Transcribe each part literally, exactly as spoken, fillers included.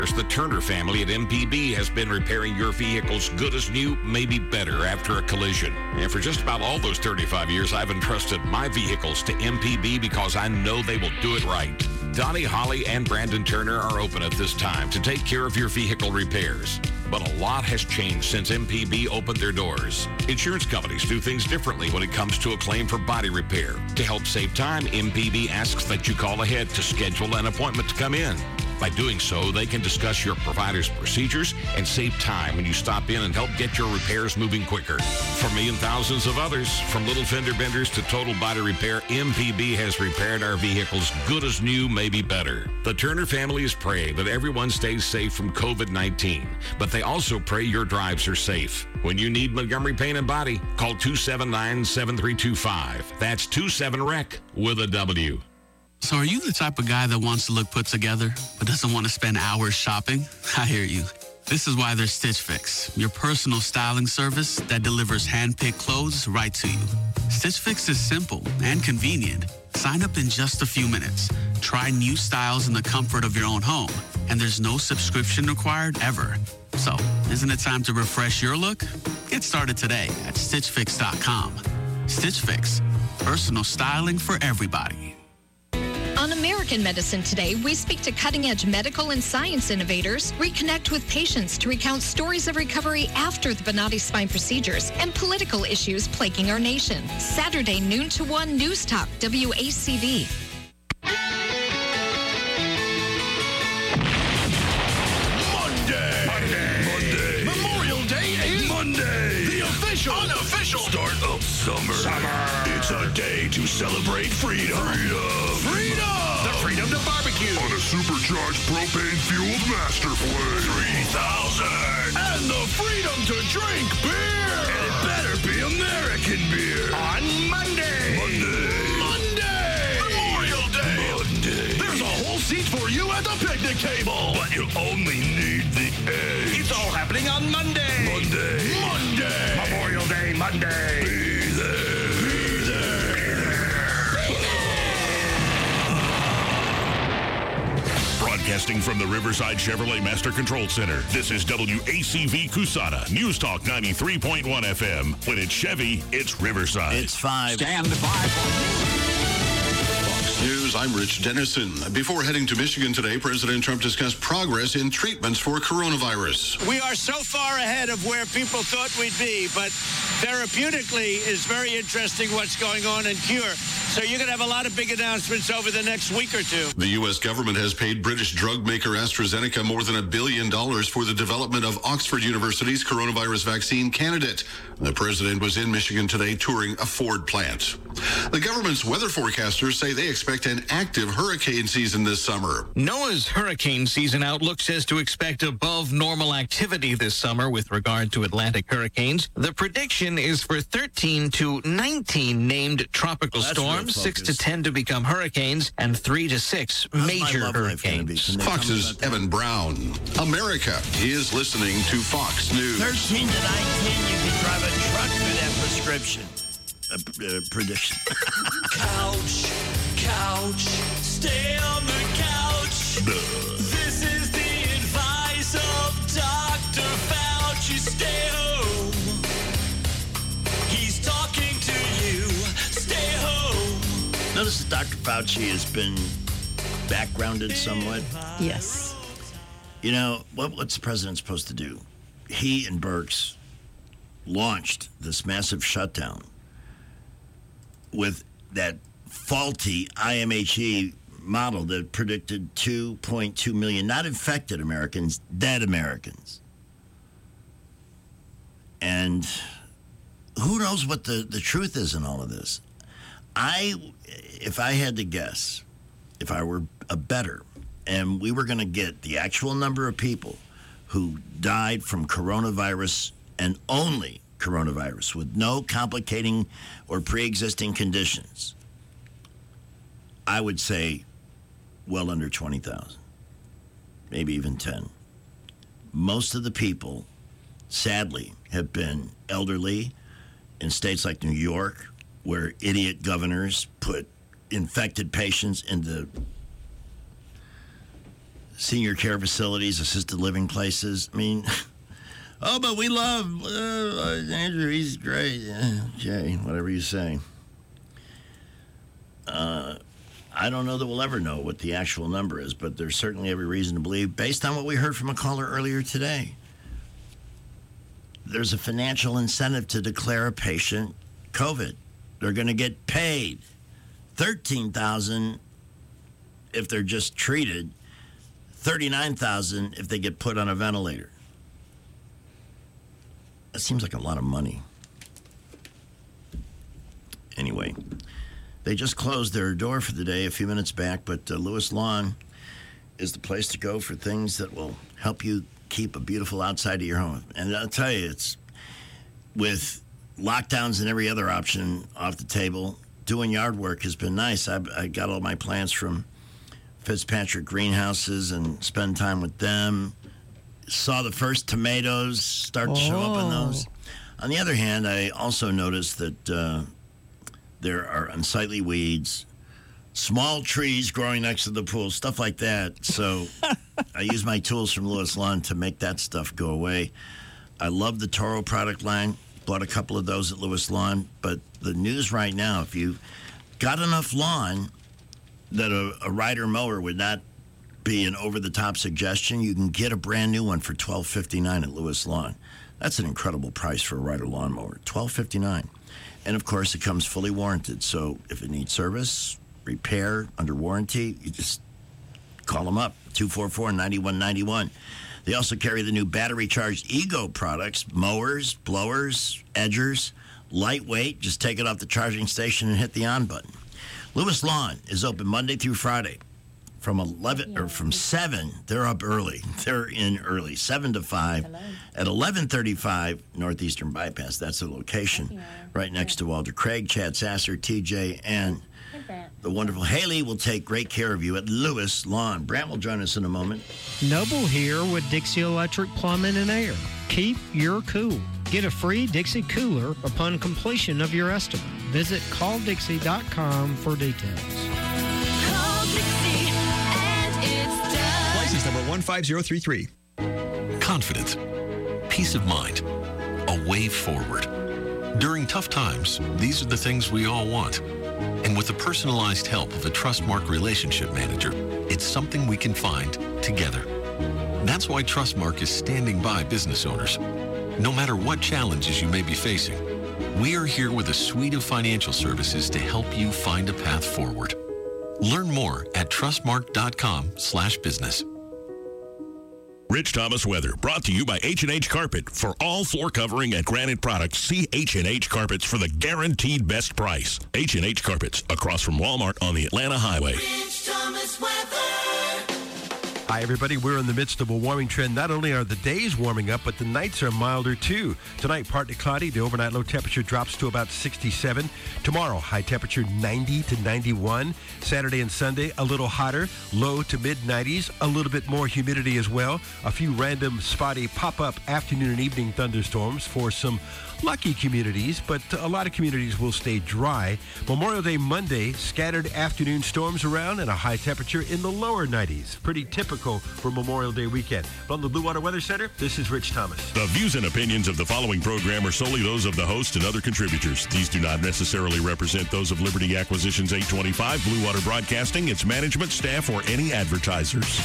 The Turner family at M P B has been repairing your vehicles good as new, maybe better after a collision. And for just about all those thirty-five years, I've entrusted my vehicles to M P B because I know they will do it right. Donnie, Holly, and Brandon Turner are open at this time to take care of your vehicle repairs. But a lot has changed since M P B opened their doors. Insurance companies do things differently when it comes to a claim for body repair. To help save time, M P B asks that you call ahead to schedule an appointment to come in. By doing so, they can discuss your provider's procedures and save time when you stop in and help get your repairs moving quicker. For me and thousands of others, from little fender benders to total body repair, M P B has repaired our vehicles good as new, maybe better. The Turner families pray that everyone stays safe from covid nineteen, but they also pray your drives are safe. When you need Montgomery Paint and Body, call two seven nine, seven three two five. That's two seven R E C with a W. So are you the type of guy that wants to look put together, but doesn't want to spend hours shopping? I hear you. This is why there's Stitch Fix, your personal styling service that delivers hand-picked clothes right to you. Stitch Fix is simple and convenient. Sign up in just a few minutes. Try new styles in the comfort of your own home. And there's no subscription required ever. So, isn't it time to refresh your look? Get started today at stitch fix dot com. Stitch Fix, personal styling for everybody. On American Medicine Today, we speak to cutting-edge medical and science innovators, reconnect with patients to recount stories of recovery after the Bonati spine procedures, and political issues plaguing our nation. Saturday, noon to one, News Talk, W A C V. Monday. Monday. Monday. Memorial Day is Monday. The official, unofficial start of summer. Summer. It's a day to celebrate freedom. Freedom. Freedom. The freedom to barbecue. On a supercharged propane-fueled Master Flame. three thousand. And the freedom to drink beer. And it better be American beer. On Monday. Monday. Monday. Memorial Day. Monday. There's a whole seat for you at the picnic table. But you only need the edge. It's all happening on Monday. Monday. Monday. Memorial Day, Monday. Be there. Be there. Be there. Broadcasting from the Riverside Chevrolet Master Control Center, this is W A C V Cusana, News Talk ninety-three point one F M. When it's Chevy, it's Riverside. It's five. Stand by for News, I'm Rich Dennison. Before heading to Michigan today, President Trump discussed progress in treatments for coronavirus. We are so far ahead of where people thought we'd be, but therapeutically is very interesting what's going on in cure. So you're going to have a lot of big announcements over the next week or two. The U S government has paid British drug maker AstraZeneca more than a billion dollars for the development of Oxford University's coronavirus vaccine candidate. The president was in Michigan today touring a Ford plant. The government's weather forecasters say they expect an active hurricane season this summer. NOAA's hurricane season outlook says to expect above normal activity this summer with regard to Atlantic hurricanes. The prediction is for thirteen to nineteen named tropical Well, storms, six to ten to become hurricanes, and three to six major hurricanes. Fox's Evan Brown. America is listening to Fox News. thirteen to nineteen, you can drive a truck through that prescription. Uh, uh, prediction. Couch, couch, stay on the couch. This is the advice of Doctor Fauci. Stay home. He's talking to you. Stay home. Notice that Doctor Fauci has been backgrounded somewhat. Yes. You know, what, what's the president supposed to do? He and Birx launched this massive shutdown with that faulty I M H E model that predicted two point two million, not infected Americans, dead Americans. And who knows what the, the truth is in all of this? I, if I had to guess, if I were a bettor, and we were going to get the actual number of people who died from coronavirus and only coronavirus with no complicating or pre-existing conditions, I would say well under twenty thousand, maybe even ten. Most of the people, sadly, have been elderly in states like New York, where idiot governors put infected patients into senior care facilities, assisted living places. I mean, oh, but we love uh, Andrew. He's great. Yeah, Jay, whatever you say. Uh, I don't know that we'll ever know what the actual number is, but there's certainly every reason to believe, based on what we heard from a caller earlier today, there's a financial incentive to declare a patient COVID. They're going to get paid thirteen thousand dollars if they're just treated, thirty-nine thousand dollars if they get put on a ventilator. That seems like a lot of money. Anyway, they just closed their door for the day a few minutes back, but uh, Lewis Lawn is the place to go for things that will help you keep a beautiful outside of your home. And I'll tell you, it's with lockdowns and every other option off the table, doing yard work has been nice. I, I got all my plants from Fitzpatrick Greenhouses and spend time with them. Saw the first tomatoes start to oh. show up in those. On the other hand, I also noticed that uh, there are unsightly weeds, small trees growing next to the pool, stuff like that. So I use my tools from Lewis Lawn to make that stuff go away. I love the Toro product line. Bought a couple of those at Lewis Lawn. But the news right now, if you've got enough lawn that a, a rider mower would not be an over-the-top suggestion, you can get a brand new one for twelve fifty-nine at Lewis Lawn. That's an incredible price for a rider lawnmower, twelve fifty-nine. And, of course, it comes fully warranted. So if it needs service, repair, under warranty, you just call them up, two four four, nine one nine one. They also carry the new battery-charged Ego products, mowers, blowers, edgers, lightweight. Just take it off the charging station and hit the on button. Lewis Lawn is open Monday through Friday from eleven or from seven. They're up early. They're in early, seven to five. Hello. At eleven thirty-five Northeastern Bypass. That's the location, right next to Walter Craig, Chad Sasser, T J, and the wonderful Haley will take great care of you at Lewis Lawn. Brant will join us in a moment. Noble here with Dixie Electric Plumbing and Air. Keep your cool. Get a free Dixie cooler upon completion of your estimate. Visit call dixie dot com for details. Call Dixie and it's done. License number one five zero three three. Confidence, peace of mind, a way forward. During tough times, these are the things we all want. And with the personalized help of a Trustmark relationship manager, it's something we can find together. That's why Trustmark is standing by business owners. No matter what challenges you may be facing, we are here with a suite of financial services to help you find a path forward. Learn more at trustmark.com slash business. Rich Thomas weather, brought to you by H and H Carpet. For all floor covering and granite products, see H and H Carpets for the guaranteed best price. H and H Carpets, across from Walmart on the Atlanta Highway. Rich Thomas weather. Hi, everybody. We're in the midst of a warming trend. Not only are the days warming up, but the nights are milder, too. Tonight, partly cloudy. The overnight low temperature drops to about sixty-seven. Tomorrow, high temperature ninety to ninety-one. Saturday and Sunday, a little hotter, low to mid nineties. A little bit more humidity as well. A few random spotty pop-up afternoon and evening thunderstorms for some lucky communities, but a lot of communities will stay dry. Memorial Day Monday, scattered afternoon storms around and a high temperature in the lower nineties. Pretty typical for Memorial Day weekend. From the Blue Water Weather Center, this is Rich Thomas. The views and opinions of the following program are solely those of the host and other contributors. These do not necessarily represent those of Liberty Acquisitions eight twenty-five, Blue Water Broadcasting, its management, staff, or any advertisers.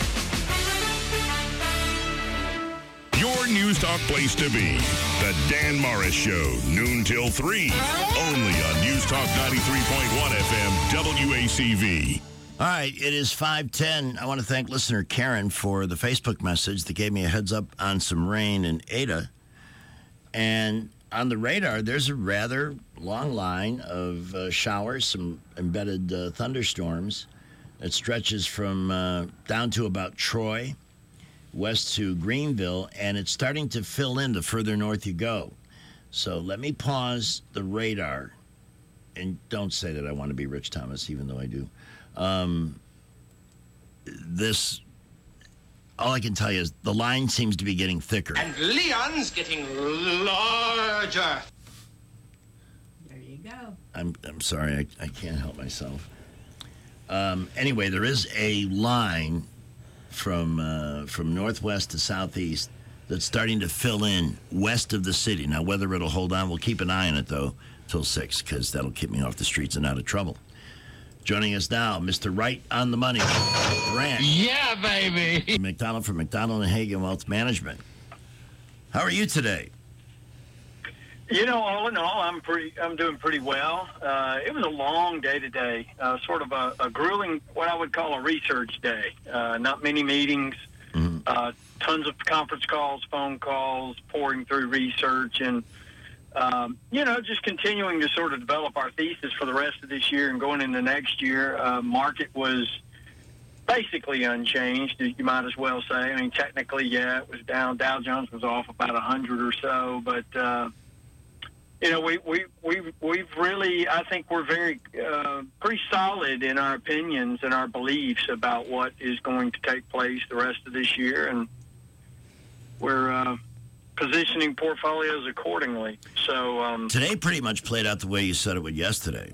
Your News Talk place to be. The Dan Morris Show, noon till three. Only on News Talk ninety-three point one F M, W A C V. All right, it is five ten. I want to thank listener Karen for the Facebook message that gave me a heads up on some rain in Ada. And on the radar, there's a rather long line of uh, showers, some embedded uh, thunderstorms that stretches from uh, down to about Troy, west to Greenville, and it's starting to fill in the further north you go. So let me pause the radar, and don't say that I want to be Rich Thomas, even though I do. Um, this, all I can tell you is the line seems to be getting thicker. And Leon's getting larger. There you go. I'm I'm sorry, I, I can't help myself. Um, anyway, there is a line from uh, from northwest to southeast that's starting to fill in west of the city. Now, whether it'll hold on, we'll keep an eye on it, though, till six, because that'll keep me off the streets and out of trouble. Joining us now, Mister Right on the Money, Grant. Yeah, baby. McDonald from McDonald and Hagen Wealth Management. How are you today? You know, all in all, I'm pretty. I'm doing pretty well. Uh, it was a long day today, uh, sort of a, a grueling, what I would call a research day. Uh, not many meetings, mm-hmm. uh, tons of conference calls, phone calls, pouring through research, and um, you know, just continuing to sort of develop our thesis for the rest of this year and going into next year. Uh, market was basically unchanged, you might as well say. I mean, technically, yeah, it was down. Dow Jones was off about a hundred or so, but. Uh, You know, we, we, we've, we've really, I think we're very, uh, pretty solid in our opinions and our beliefs about what is going to take place the rest of this year, and we're uh, positioning portfolios accordingly. So um, today pretty much played out the way you said it would yesterday.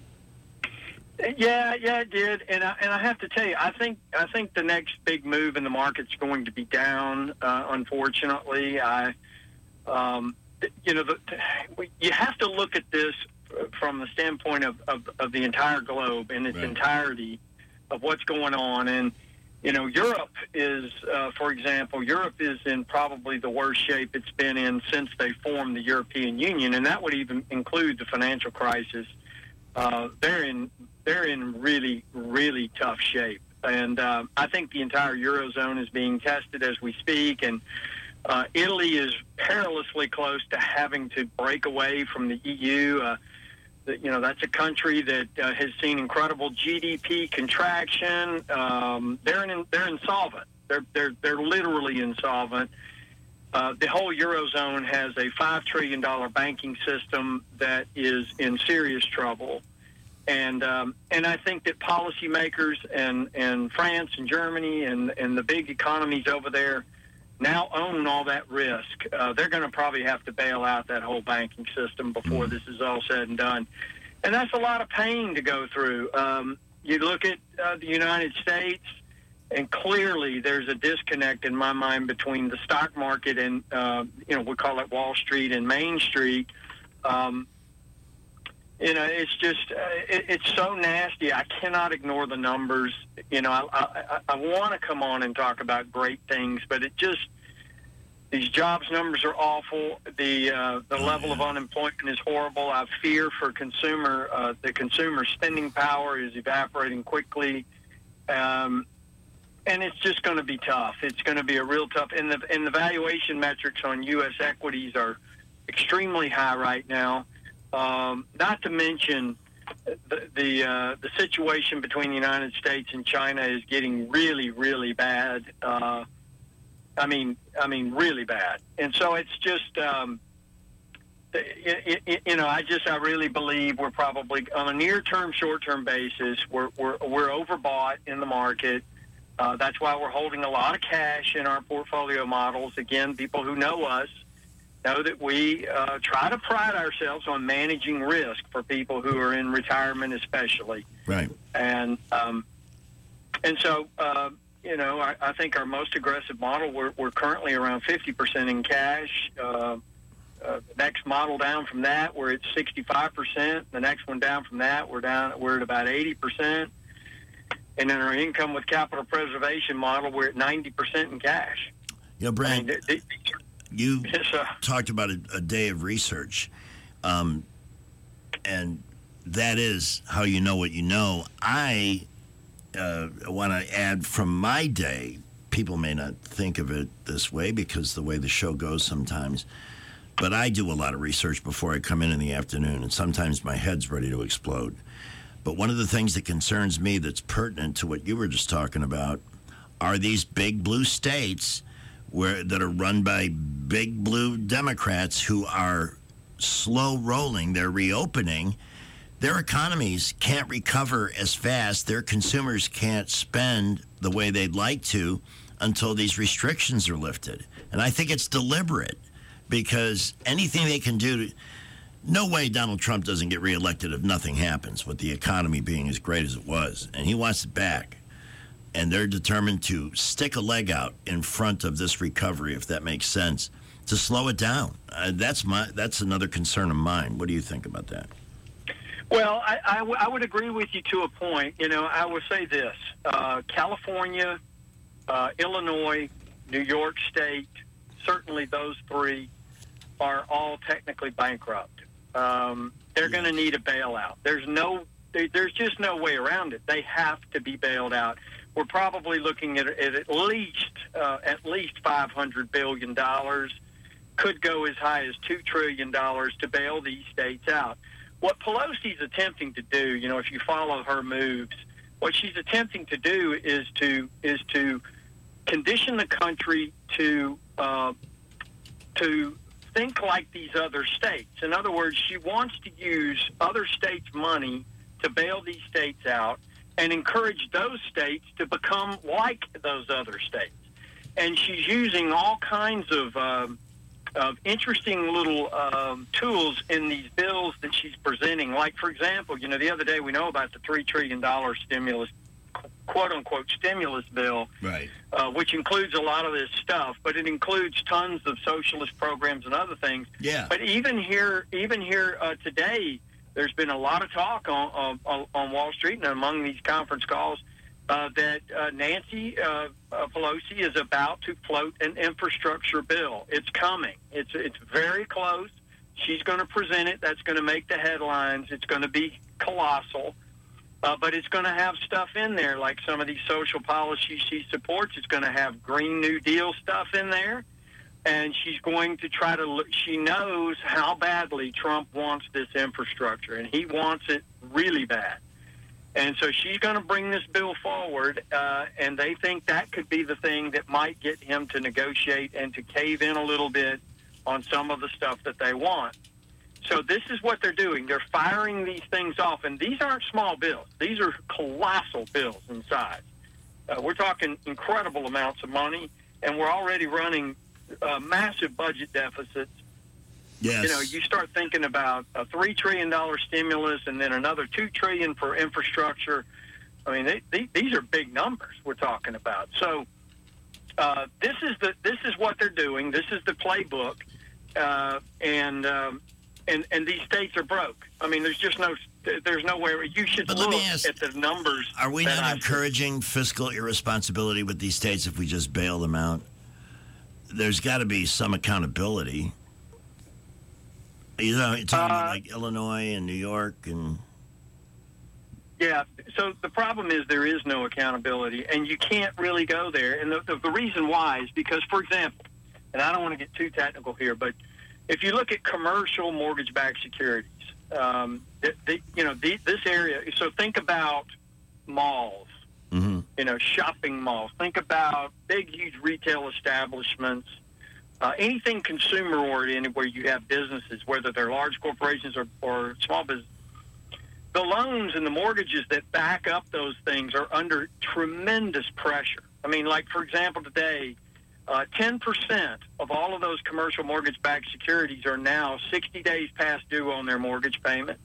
Yeah, yeah, it did, and I, and I have to tell you, I think I think the next big move in the market's going to be down. Uh, unfortunately, I. Um, You know, the, you have to look at this from the standpoint of, of, of the entire globe in its right. entirety of what's going on. And, you know, Europe is, uh, for example, Europe is in probably the worst shape it's been in since they formed the European Union, and that would even include the financial crisis. Uh, they're in they're in really, really tough shape. And uh, I think the entire Eurozone is being tested as we speak, and Uh, Italy is perilously close to having to break away from the E U. Uh, the, you know, that's a country that uh, has seen incredible G D P contraction. Um, they're in, they're insolvent. They're they're they're literally insolvent. Uh, the whole Eurozone has a five trillion dollar banking system that is in serious trouble, and um, and I think that policymakers and and France and Germany and and the big economies over there now own all that risk. Uh, they're going to probably have to bail out that whole banking system before this is all said and done. And that's a lot of pain to go through. Um, you look at uh, the United States, and clearly there's a disconnect in my mind between the stock market and, uh, you know, we call it Wall Street and Main Street. Um, you know, it's just, uh, it, it's so nasty. I cannot ignore the numbers. You know, I, I, I want to come on and talk about great things, but it just, these jobs numbers are awful. The uh, the oh, level yeah. of unemployment is horrible. I fear for consumer, uh, the consumer spending power is evaporating quickly. Um, and it's just going to be tough. It's going to be a real tough, and the, and the valuation metrics on U S equities are extremely high right now. Um, not to mention the the, uh, the situation between the United States and China is getting really, really bad. Uh, I mean, I mean, really bad. And so it's just, um, it, it, you know, I just, I really believe we're probably on a near-term, short-term basis. We're we're we're overbought in the market. Uh, that's why we're holding a lot of cash in our portfolio models. Again, people who know us know that we uh, try to pride ourselves on managing risk for people who are in retirement, especially. Right. And um, and so, uh, you know, I, I think our most aggressive model, we're, we're currently around fifty percent in cash. Uh, uh, the next model down from that, we're at sixty-five percent. The next one down from that, we're down. We're at about eighty percent. And in our income with capital preservation model, we're at ninety percent in cash. You know, Brad. I mean, it, it, You uh, talked about a, a day of research, um, and that is how you know what you know. I uh, want to add from my day, people may not think of it this way because the way the show goes sometimes, but I do a lot of research before I come in in the afternoon, and sometimes my head's ready to explode. But one of the things that concerns me that's pertinent to what you were just talking about are these big blue states where that are run by big blue Democrats who are slow rolling. They're reopening. Their economies can't recover as fast. Their consumers can't spend the way they'd like to until these restrictions are lifted. And I think it's deliberate because anything they can do to, no way Donald Trump doesn't get reelected if nothing happens with the economy being as great as it was. And he wants it back. and they're determined to stick a leg out in front of this recovery, if that makes sense, to slow it down. Uh, that's my that's another concern of mine. What do you think about that? Well, I, I, w- I would agree with you to a point. You know, I would say this. Uh, California, uh, Illinois, New York State, certainly those three are all technically bankrupt. Um, they're going to need a bailout. There's no, there, there's just no way around it. They have to be bailed out. We're probably looking at, at at least uh, at least five hundred billion dollars. Could go as high as two trillion dollars to bail these states out. What Pelosi's attempting to do, you know, if you follow her moves, what she's attempting to do is to is to condition the country to uh, to think like these other states. In other words, she wants to use other states' money to bail these states out and encourage those states to become like those other states. And she's using all kinds of um, of interesting little um, tools in these bills that she's presenting. Like, for example, you know, the other day we know about the three trillion dollars stimulus, quote-unquote stimulus bill, right? Uh, which includes a lot of this stuff, but it includes tons of socialist programs and other things. Yeah. But even here, even here uh, today, there's been a lot of talk on, on, on Wall Street and among these conference calls uh, that uh, Nancy uh, uh, Pelosi is about to float an infrastructure bill. It's coming. It's it's very close. She's going to present it. That's going to make the headlines. It's going to be colossal. Uh, but it's going to have stuff in there, like some of these social policies she supports. It's going to have Green New Deal stuff in there. And she's going to try to look. She knows how badly Trump wants this infrastructure, and he wants it really bad. And so she's going to bring this bill forward, uh, and they think that could be the thing that might get him to negotiate and to cave in a little bit on some of the stuff that they want. So this is what they're doing. They're firing these things off, and these aren't small bills. These are colossal bills in size. Uh, we're talking incredible amounts of money, and we're already running uh, massive budget deficits. Yes. You know, you start thinking about a three trillion dollars stimulus and then another two trillion dollars for infrastructure. I mean, they, they, these are big numbers we're talking about. So uh, this is the this is what they're doing. This is the playbook, uh, and um, and and these states are broke. I mean, there's just no there's nowhere you should But look let me ask, at the numbers. Are we that not I- encouraging fiscal irresponsibility with these states if we just bail them out? There's got to be some accountability. You know, you're talking about like Illinois and New York and... Yeah, so the problem is there is no accountability, and you can't really go there. And the, the, the reason why is because, for example, and I don't want to get too technical here, but if you look at commercial mortgage-backed securities, um, the, the, you know, the, this area, so think about malls, mm-hmm. you know, shopping malls. Think about big, huge retail establishments, uh, anything consumer-oriented where you have businesses, whether they're large corporations or, or small businesses. The loans and the mortgages that back up those things are under tremendous pressure. I mean, like, for example, today, uh, ten percent of all of those commercial mortgage-backed securities are now sixty days past due on their mortgage payments.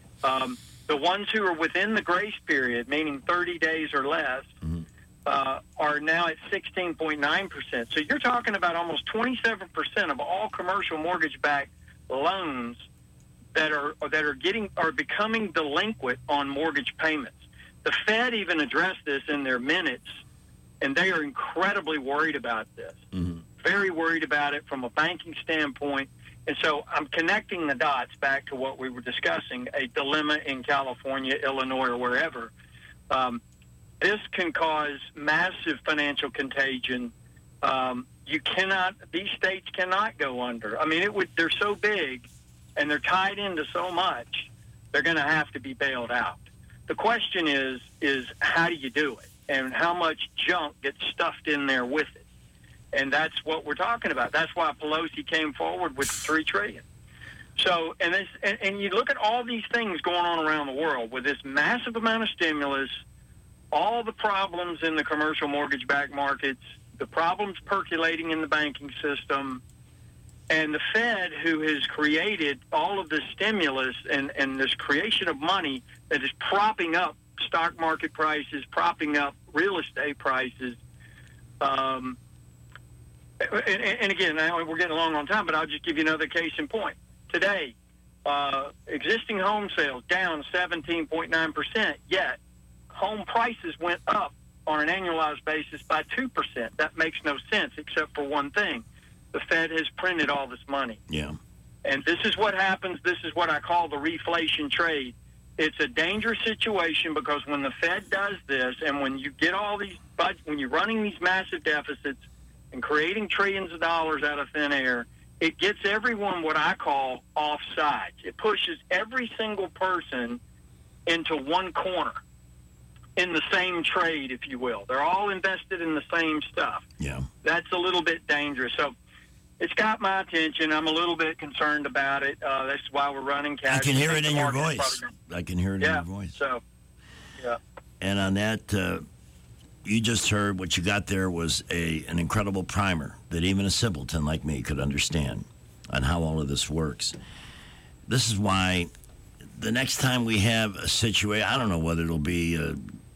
Um, the ones who are within the grace period, meaning thirty days or less, mm-hmm. uh, are now at sixteen point nine percent. So you're talking about almost twenty-seven percent of all commercial mortgage-backed loans that are that are getting are becoming delinquent on mortgage payments. The Fed even addressed this in their minutes, and they are incredibly worried about this. Mm-hmm. Very worried about it from a banking standpoint. And so I'm connecting the dots back to what we were discussing, a dilemma in California, Illinois, or wherever. Um, this can cause massive financial contagion. Um, you cannot; these states cannot go under. I mean, it would. They're so big, and they're tied into so much, they're going to have to be bailed out. The question is, is how do you do it? And how much junk gets stuffed in there with it? And that's what we're talking about. That's why Pelosi came forward with three trillion dollars. So, and, this, and, and you look at all these things going on around the world with this massive amount of stimulus, all the problems in the commercial mortgage-backed markets, the problems percolating in the banking system, and the Fed, who has created all of this stimulus and, and this creation of money that is propping up stock market prices, propping up real estate prices. Um, and, and again, now we're getting along on time, but I'll just give you another case in point. Today, uh, existing home sales down seventeen point nine percent, yet home prices went up on an annualized basis by two percent. That makes no sense except for one thing. The Fed has printed all this money. Yeah. And this is what happens. This is what I call the reflation trade. It's a dangerous situation because when the Fed does this and when you get all these, when you're running these massive deficits and creating trillions of dollars out of thin air, it gets everyone what I call offsides. It pushes every single person into one corner in the same trade, if you will. They're all invested in the same stuff. Yeah. That's a little bit dangerous. So it's got my attention. I'm a little bit concerned about it. Uh, that's why we're running cash. I can hear it in your voice. I can hear it yeah, in your voice. So, yeah. And on that, uh, you just heard what you got there was a an incredible primer that even a simpleton like me could understand on how all of this works. This is why the next time we have a situation, I don't know whether it'll be a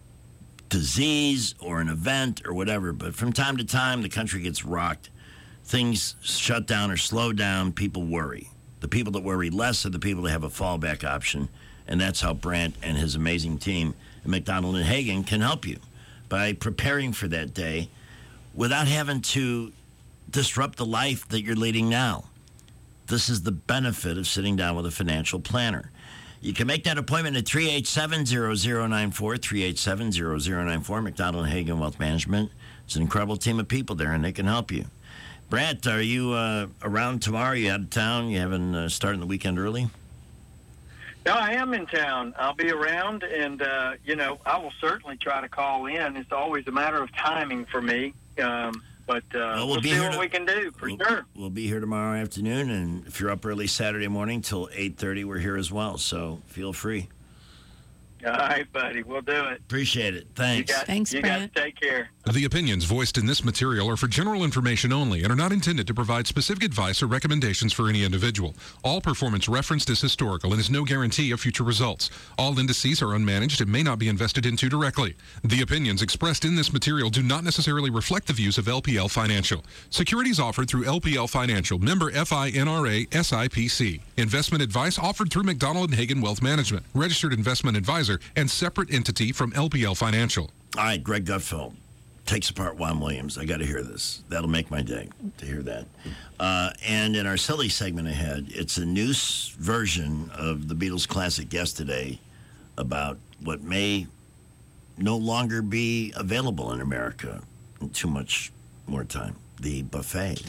disease or an event or whatever, but from time to time the country gets rocked. Things shut down or slow down, people worry. The people that worry less are the people that have a fallback option, and that's how Brandt and his amazing team at McDonald and Hagen can help you by preparing for that day without having to disrupt the life that you're leading now. This is the benefit of sitting down with a financial planner. You can make that appointment at three eight seven, zero zero nine four, three eight seven, zero zero nine four, McDonald and Hagen Wealth Management. It's an incredible team of people there, and they can help you. Brandt, are you uh, around tomorrow? You out of town? You having uh, starting the weekend early? No, I am in town. I'll be around, and, uh, you know, I will certainly try to call in. It's always a matter of timing for me, um, but uh, well, we'll, we'll be see here what to, we can do, for we'll, sure. We'll be here tomorrow afternoon, and if you're up early Saturday morning till eight thirty, we're here as well, so feel free. All right, buddy. We'll do it. Appreciate it. Thanks. You got, Thanks, you Brandt. guys take care. The opinions voiced in this material are for general information only and are not intended to provide specific advice or recommendations for any individual. All performance referenced is historical and is no guarantee of future results. All indices are unmanaged and may not be invested into directly. The opinions expressed in this material do not necessarily reflect the views of L P L Financial. Securities offered through L P L Financial, member F I N R A S I P C. Investment advice offered through McDonald and Hagen Wealth Management, registered investment advisor, and separate entity from L P L Financial. All right, Greg Gutfeld takes apart Juan Williams. I got to hear this. That'll make my day to hear that. Uh, and in our silly segment ahead, it's a new s- version of the Beatles classic Yesterday about what may no longer be available in America in too much more time. The buffet.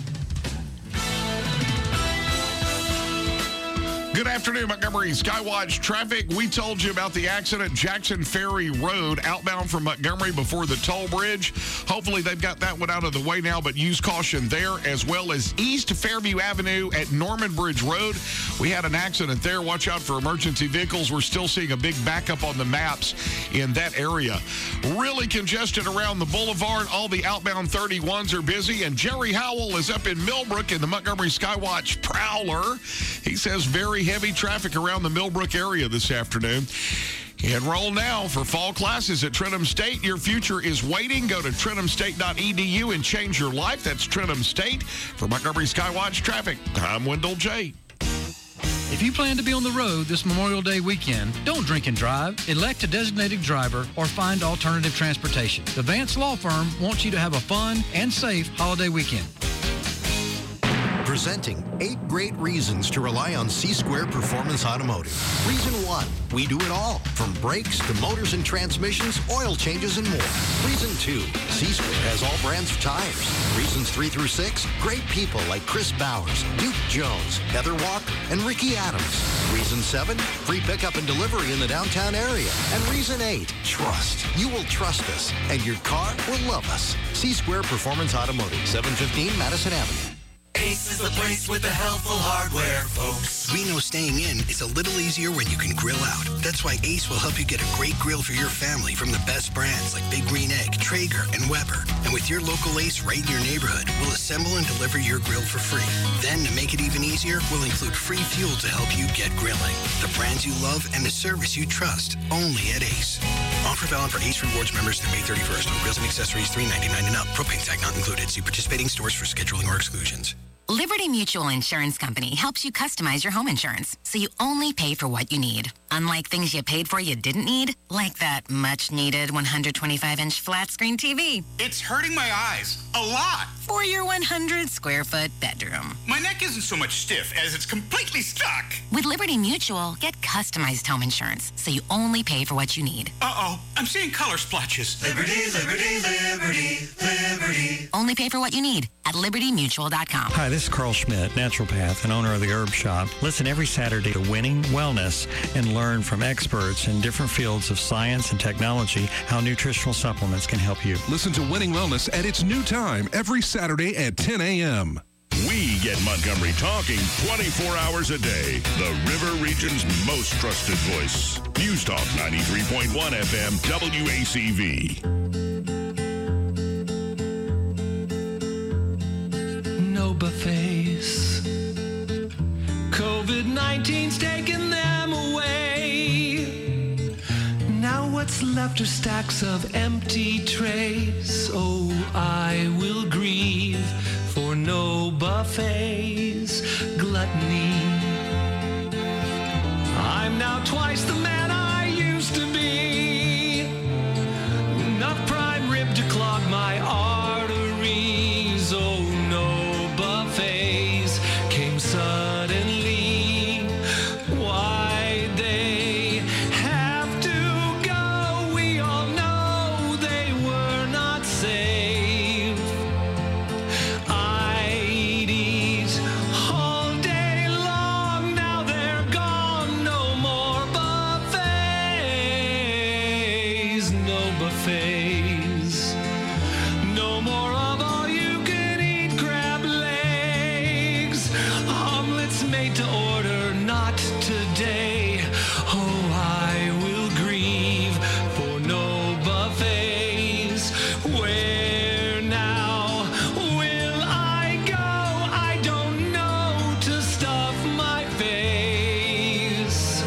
Good afternoon, Montgomery Skywatch traffic. We told you about the accident, Jackson Ferry Road, outbound from Montgomery before the toll bridge. Hopefully they've got that one out of the way now, but use caution there, as well as East Fairview Avenue at Norman Bridge Road. We had an accident there. Watch out for emergency vehicles. We're still seeing a big backup on the maps in that area. Really congested around the boulevard. All the outbound thirty-ones are busy, and Jerry Howell is up in Millbrook in the Montgomery Skywatch Prowler. He says very heavy traffic around the Millbrook area this afternoon. Enroll now for fall classes at Trentham State. Your future is waiting. Go to trentham state dot e d u and change your life. That's Trentham State. For Montgomery Skywatch Traffic, I'm Wendell J. If you plan to be on the road this Memorial Day weekend, don't drink and drive. Elect a designated driver or find alternative transportation. The Vance Law Firm wants you to have a fun and safe holiday weekend. Presenting eight great reasons to rely on C-Square Performance Automotive. Reason one, we do it all, from brakes to motors and transmissions, oil changes, and more. Reason two, C-Square has all brands of tires. Reasons three through six, great people like Chris Bowers, Duke Jones, Heather Walker, and Ricky Adams. Reason seven, free pickup and delivery in the downtown area. And reason eight, trust. You will trust us, and your car will love us. C-Square Performance Automotive, seven fifteen Madison Avenue. Ace is the place with the helpful hardware, folks. We know staying in is a little easier when you can grill out. That's why Ace will help you get a great grill for your family from the best brands like Big Green Egg, Traeger, and Weber. And with your local Ace right in your neighborhood, we'll assemble and deliver your grill for free. Then, to make it even easier, we'll include free fuel to help you get grilling. The brands you love and the service you trust, only at Ace. Offer valid for Ace Rewards members through May thirty-first on grills and accessories three ninety-nine and up. Propane tag not included. See participating stores for scheduling or exclusions. Liberty Mutual Insurance Company helps you customize your home insurance so you only pay for what you need. Unlike things you paid for you didn't need, like that much-needed one hundred twenty-five inch flat-screen T V. It's hurting my eyes. A lot. For your one hundred square foot bedroom. My neck isn't so much stiff as it's completely stuck. With Liberty Mutual, get customized home insurance so you only pay for what you need. Uh-oh, I'm seeing color splotches. Liberty, liberty, liberty, liberty. Only pay for what you need at liberty mutual dot com. Hi, this is Carl Schmidt, naturopath and owner of the Herb Shop. Listen every Saturday to Winning Wellness and learn from experts in different fields of science and technology how nutritional supplements can help you. Listen to Winning Wellness at its new time every Saturday at ten a.m. We get Montgomery talking twenty-four hours a day. The River Region's most trusted voice. News Talk ninety-three point one F M W A C V. No buffets. covid nineteen's taken them away. Now what's left are stacks of empty trays. Oh, I will grieve for no buffets. Gluttony. I'm now twice the man I used to be. Enough prime rib to clog my arteries. Oh, no buffets came suddenly. Why they have to go, we all know they were not safe. I'd eat all day long, now they're gone. No more buffets, no buffets. No more of all you can eat crab legs. Omelets made to order, not today. Oh, I will grieve for no buffets. Where now will I go? I don't know to stuff my face.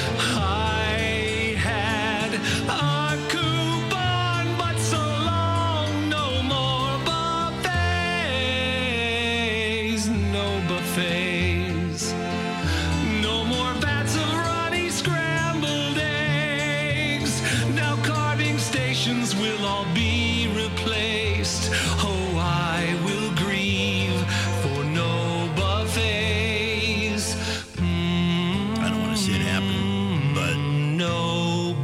I had a coupon, but so long, no more buffets. No buffets. No more vats of runny scrambled eggs. Now carving stations will all be replaced. Oh, I will grieve for no buffets. I don't want to see it happen, but no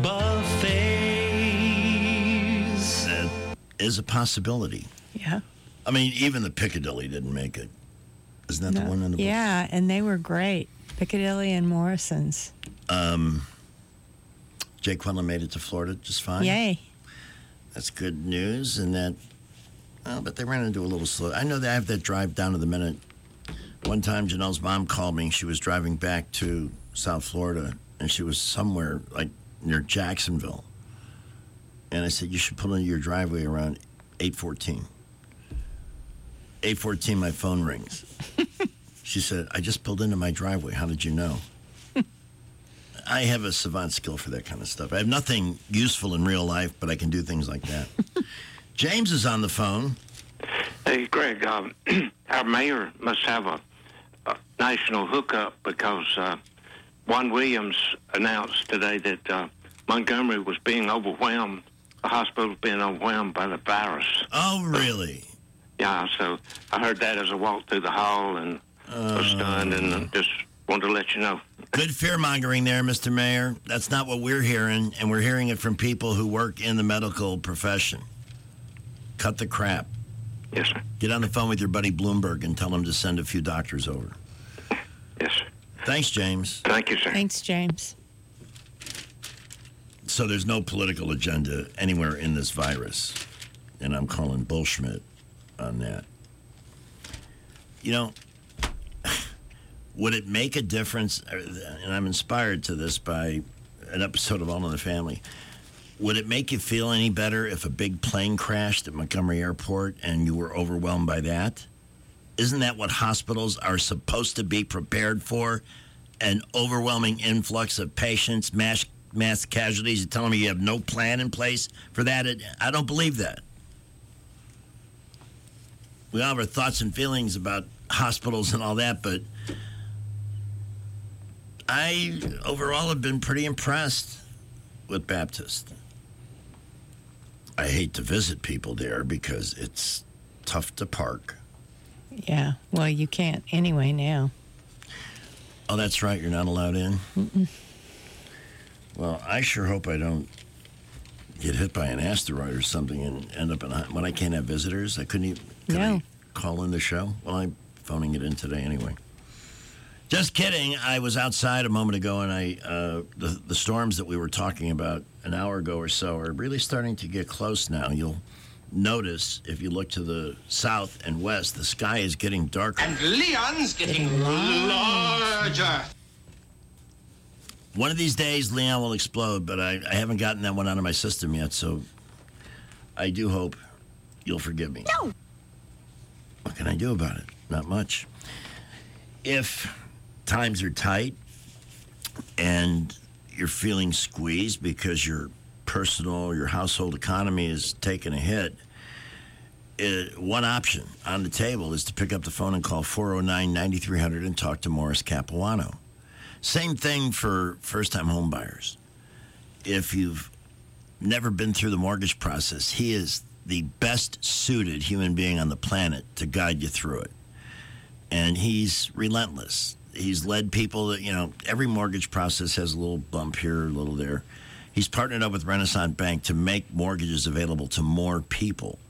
buffets. That is a possibility. Yeah. I mean, even the Piccadilly didn't make it. Isn't that No. the one in the book? Yeah, and they were great. Piccadilly and Morrison's. Um, Jake Quinlan made it to Florida just fine. Yay. That's good news. And that, oh, but they ran into a little slow. I know they have that drive down to the minute. One time, Janelle's mom called me. She was driving back to South Florida, and she was somewhere like near Jacksonville. And I said, you should pull into your driveway around eight fourteen. eight fourteen, my phone rings. She said, I just pulled into my driveway. How did you know? I have a savant skill for that kind of stuff. I have nothing useful in real life, but I can do things like that. James is on the phone. Hey, Greg, um, our mayor must have a, a national hookup because uh, Juan Williams announced today that uh, Montgomery was being overwhelmed, the hospital was being overwhelmed by the virus. Oh, really? Yeah, so I heard that as I walked through the hall and was stunned and just wanted to let you know. Good fear-mongering there, Mister Mayor. That's not what we're hearing, and we're hearing it from people who work in the medical profession. Cut the crap. Yes, sir. Get on the phone with your buddy Bloomberg and tell him to send a few doctors over. Yes, sir. Thanks, James. Thank you, sir. Thanks, James. So there's no political agenda anywhere in this virus, and I'm calling bullshit on that. You know, would it make a difference, and I'm inspired to this by an episode of All in the Family, would it make you feel any better if a big plane crashed at Montgomery Airport and you were overwhelmed by that? Isn't that what hospitals are supposed to be prepared for? An overwhelming influx of patients, mass, mass casualties. You're telling me you have no plan in place for that? I don't believe that. We all have our thoughts and feelings about hospitals and all that, but I overall have been pretty impressed with Baptist. I hate to visit people there because it's tough to park. Yeah, well, you can't anyway now. Oh, that's right. You're not allowed in? Mm-mm. Well, I sure hope I don't get hit by an asteroid or something and end up in a... When I can't have visitors, I couldn't even... Could No. I call in the show? Well, I'm phoning it in today anyway. Just kidding. I was outside a moment ago, and I uh, the, the storms that we were talking about an hour ago or so are really starting to get close now. You'll notice, if you look to the south and west, the sky is getting darker. And Leon's getting larger. One of these days, Leon will explode, but I, I haven't gotten that one out of my system yet, so I do hope you'll forgive me. No. What can I do about it? Not much. If times are tight and you're feeling squeezed because your personal, your household economy is taking a hit, it, one option on the table is to pick up the phone and call four oh nine, nine three hundred and talk to Morris Capuano. Same thing for first-time home buyers. If you've never been through the mortgage process, he is the best-suited human being on the planet to guide you through it. And he's relentless. He's led people that, you know, every mortgage process has a little bump here, a little there. He's partnered up with Renaissance Bank to make mortgages available to more people.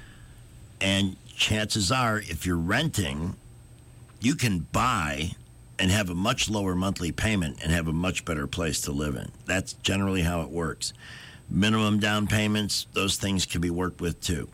And chances are, if you're renting, you can buy and have a much lower monthly payment and have a much better place to live in. That's generally how it works. Minimum down payments, those things can be worked with too.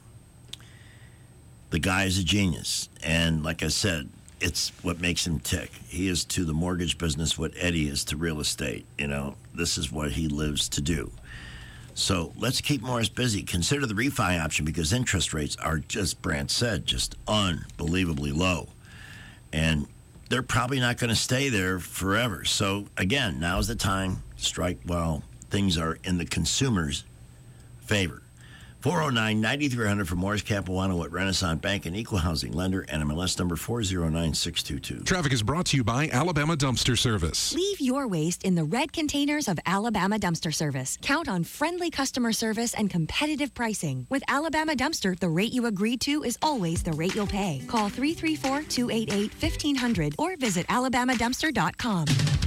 The guy is a genius. And like I said, it's what makes him tick. He is to the mortgage business what Eddie is to real estate. You know, this is what he lives to do. So let's keep Morris busy. Consider the refi option because interest rates are just, Brant said, just unbelievably low. And they're probably not going to stay there forever. So, again, now's the time to strike while things are in the consumer's favor. four oh nine, nine three hundred for Morris Capuano at Renaissance Bank, an equal housing lender, and M L S number four oh nine six two two. Traffic is brought to you by Alabama Dumpster Service. Leave your waste in the red containers of Alabama Dumpster Service. Count on friendly customer service and competitive pricing. With Alabama Dumpster, the rate you agreed to is always the rate you'll pay. Call three three four, two eight eight, fifteen hundred or visit alabama dumpster dot com.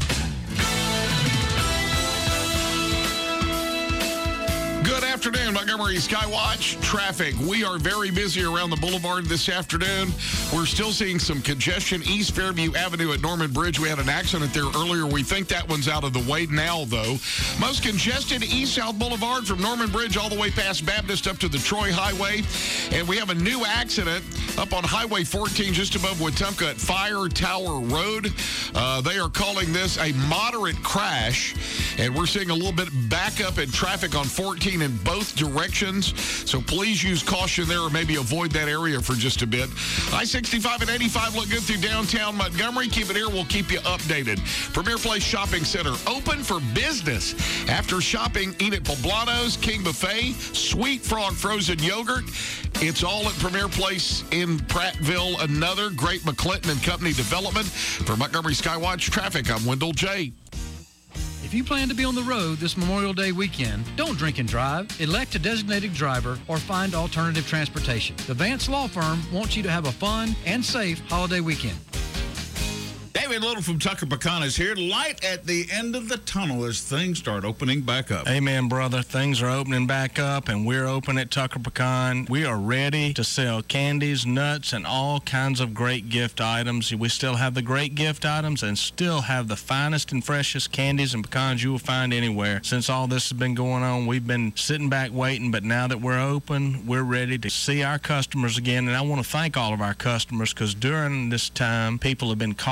Good afternoon, Montgomery Skywatch traffic. We are very busy around the boulevard this afternoon. We're still seeing some congestion east Fairview Avenue at Norman Bridge. We had an accident there earlier. We think that one's out of the way now, though. Most congested east South Boulevard from Norman Bridge all the way past Baptist up to the Troy Highway. And we have a new accident up on Highway fourteen just above Wetumpka at Fire Tower Road. Uh, they are calling this a moderate crash. And we're seeing a little bit backup in traffic on fourteen in both directions. So please use caution there or maybe avoid that area for just a bit. I sixty-five and eighty-five look good through downtown Montgomery. Keep it here. We'll keep you updated. Premier Place Shopping Center open for business. After shopping, eat at Poblano's, King Buffet, Sweet Frog Frozen Yogurt. It's all at Premier Place in Prattville. Another great McClinton and Company development. For Montgomery Skywatch Traffic, I'm Wendell J. If you plan to be on the road this Memorial Day weekend, don't drink and drive. Elect a designated driver or find alternative transportation. The Vance Law Firm wants you to have a fun and safe holiday weekend. David Little from Tucker Pecan is here. Light at the end of the tunnel as things start opening back up. Amen, brother. Things are opening back up, and we're open at Tucker Pecan. We are ready to sell candies, nuts, and all kinds of great gift items. We still have the great gift items and still have the finest and freshest candies and pecans you will find anywhere. Since all this has been going on, we've been sitting back waiting, but now that we're open, we're ready to see our customers again. And I want to thank all of our customers because during this time, people have been calling,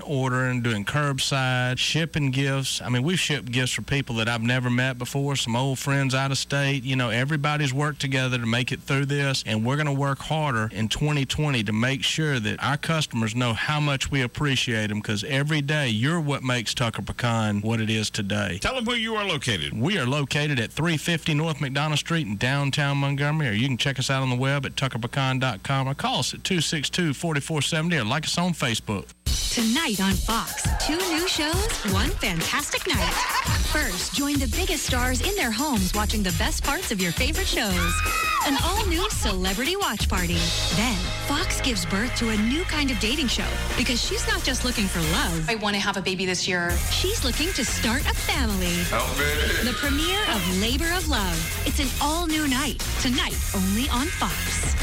ordering, doing curbside, shipping gifts. I mean, we've shipped gifts for people that I've never met before, some old friends out of state. You know, everybody's worked together to make it through this, and we're going to work harder in twenty twenty to make sure that our customers know how much we appreciate them, because every day you're what makes Tucker Pecan what it is today. Tell them where you are located. We are located at three fifty North McDonough Street in downtown Montgomery, or you can check us out on the web at tucker pecan dot com, or call us at two six two, four four seven zero, or like us on Facebook. Tonight on Fox, two new shows, one fantastic night. First, join the biggest stars in their homes watching the best parts of your favorite shows. An all-new celebrity watch party. Then, Fox gives birth to a new kind of dating show, because she's not just looking for love. I want to have a baby this year. She's looking to start a family. Help me. The premiere of Labor of Love. It's an all-new night. Tonight, only on Fox.